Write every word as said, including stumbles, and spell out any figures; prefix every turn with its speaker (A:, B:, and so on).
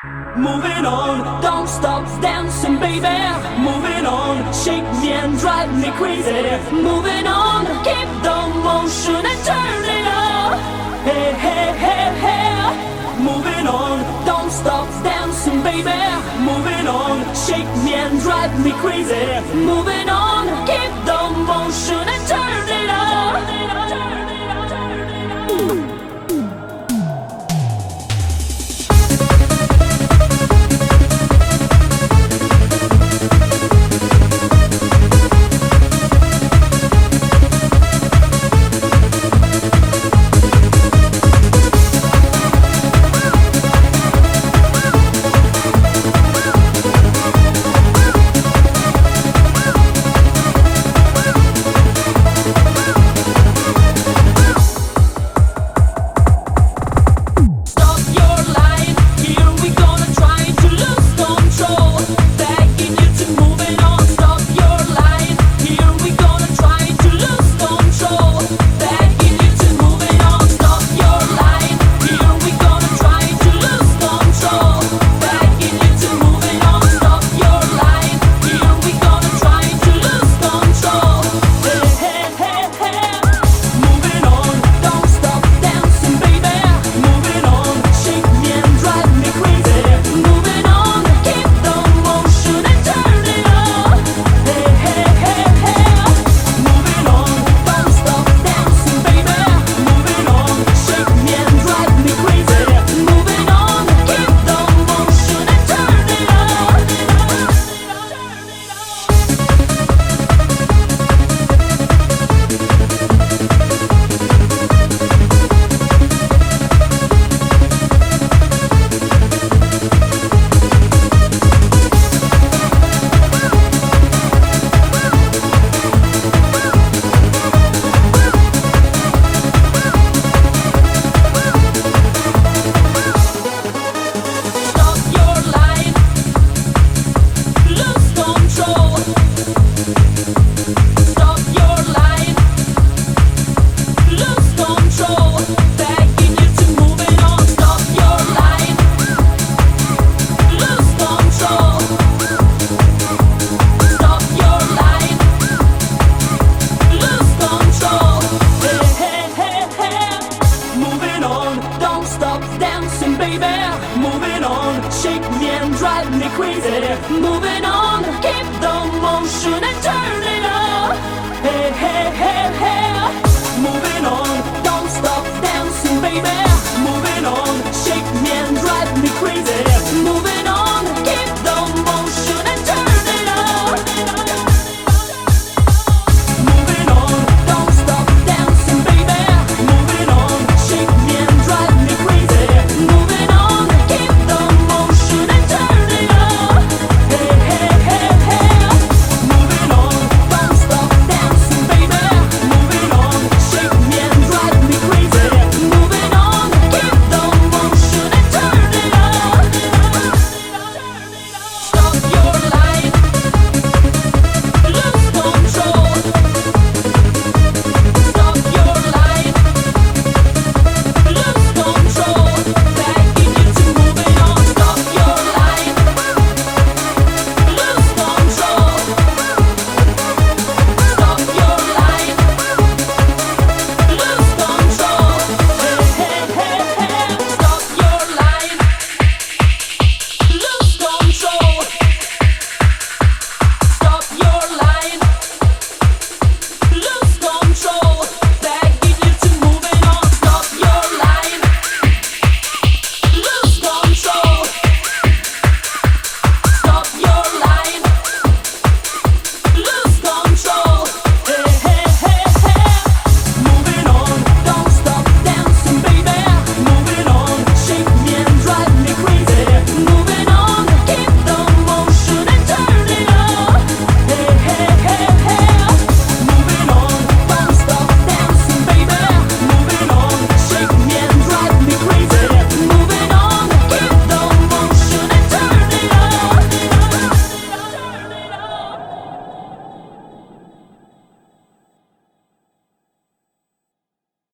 A: Moving on, don't stop dancing, baby. Moving on, shake me and drive me crazy. Moving on, keep the motion and turn it up. Hey, hey, hey, hey. Moving on, don't stop dancing, baby. Moving on, shake me and drive me crazy. Moving on, keep the motion and turn it up. Moving on, shake me and drive me crazy. Moving